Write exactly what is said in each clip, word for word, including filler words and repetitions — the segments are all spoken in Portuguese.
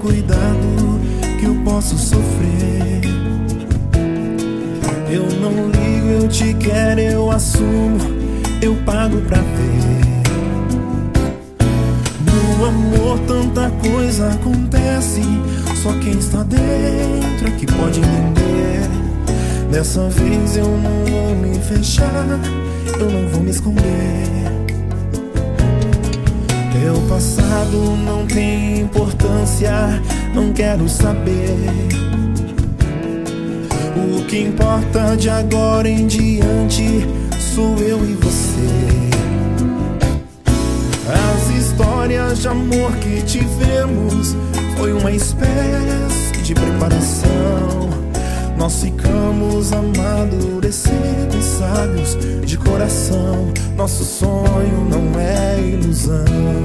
cuidado que eu posso sofrer. Eu não ligo, eu te quero, eu assumo, eu pago pra ver. No amor tanta coisa acontece, só quem está dentro é que pode entender. Dessa vez eu não vou me fechar, eu não vou me esconder. Teu passado não tem importância, não quero saber. O que importa de agora em diante sou eu e você. As histórias de amor que tivemos foi uma espécie de preparação. Nós ficamos amadurecendo e sábios de coração. Nosso sonho não é ilusão.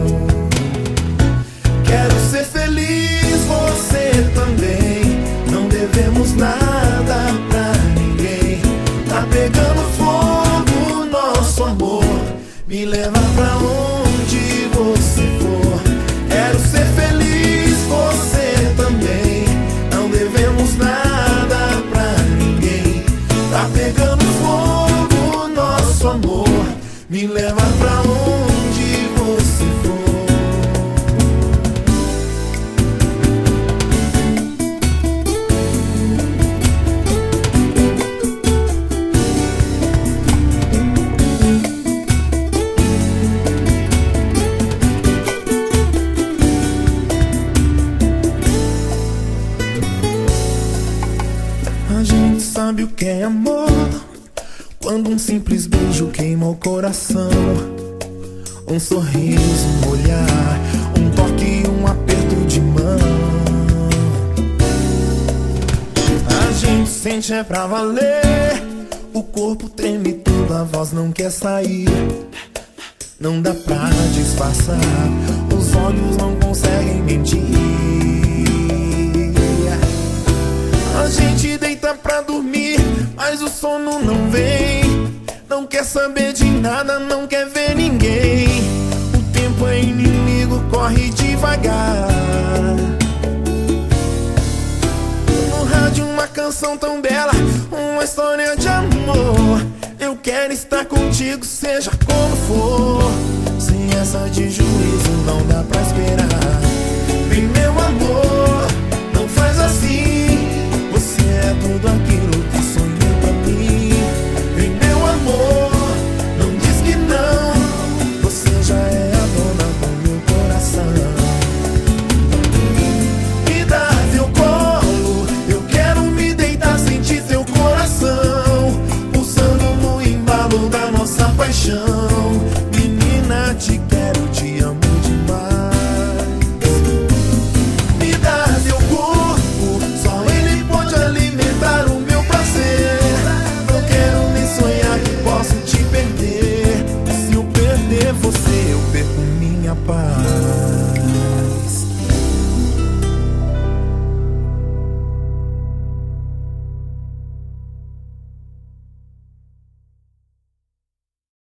Quero ser feliz, você também. Não devemos nada pra ninguém. Tá pegando fogo nosso amor. Me leva pra onde você for. Quero ser feliz, você também. Não devemos nada pra ninguém. Tá pegando fogo nosso amor. Me leva pra onde você for. A gente sabe o que é amor, quando um simples beijo queima o coração. Um sorriso, um olhar, um toque, um aperto de mão. A gente sente é pra valer. O corpo treme tudo, a voz não quer sair. Não dá pra disfarçar, os olhos não conseguem mentir. A gente deita pra dormir, mas o sono não vem. Não quer saber de nada, não quer ver ninguém. O tempo é inimigo, corre devagar. No rádio uma canção tão bela, uma história de amor. Eu quero estar contigo, seja como for. Sem essa de juízo não dá pra esperar. Vem meu amor, não faz assim. Você é tudo aquilo que sonhei pra mim. Vem meu amor, não diz que não. Você já é a dona do meu coração. Me dá teu colo, eu quero me deitar, sentir teu coração pulsando no embalo da nossa paixão. Menina, te quero, te amo demais. Me dá teu corpo, só ele pode alimentar o meu prazer. Não quero nem sonhar que posso te perder. Se eu perder você, eu perco minha paz.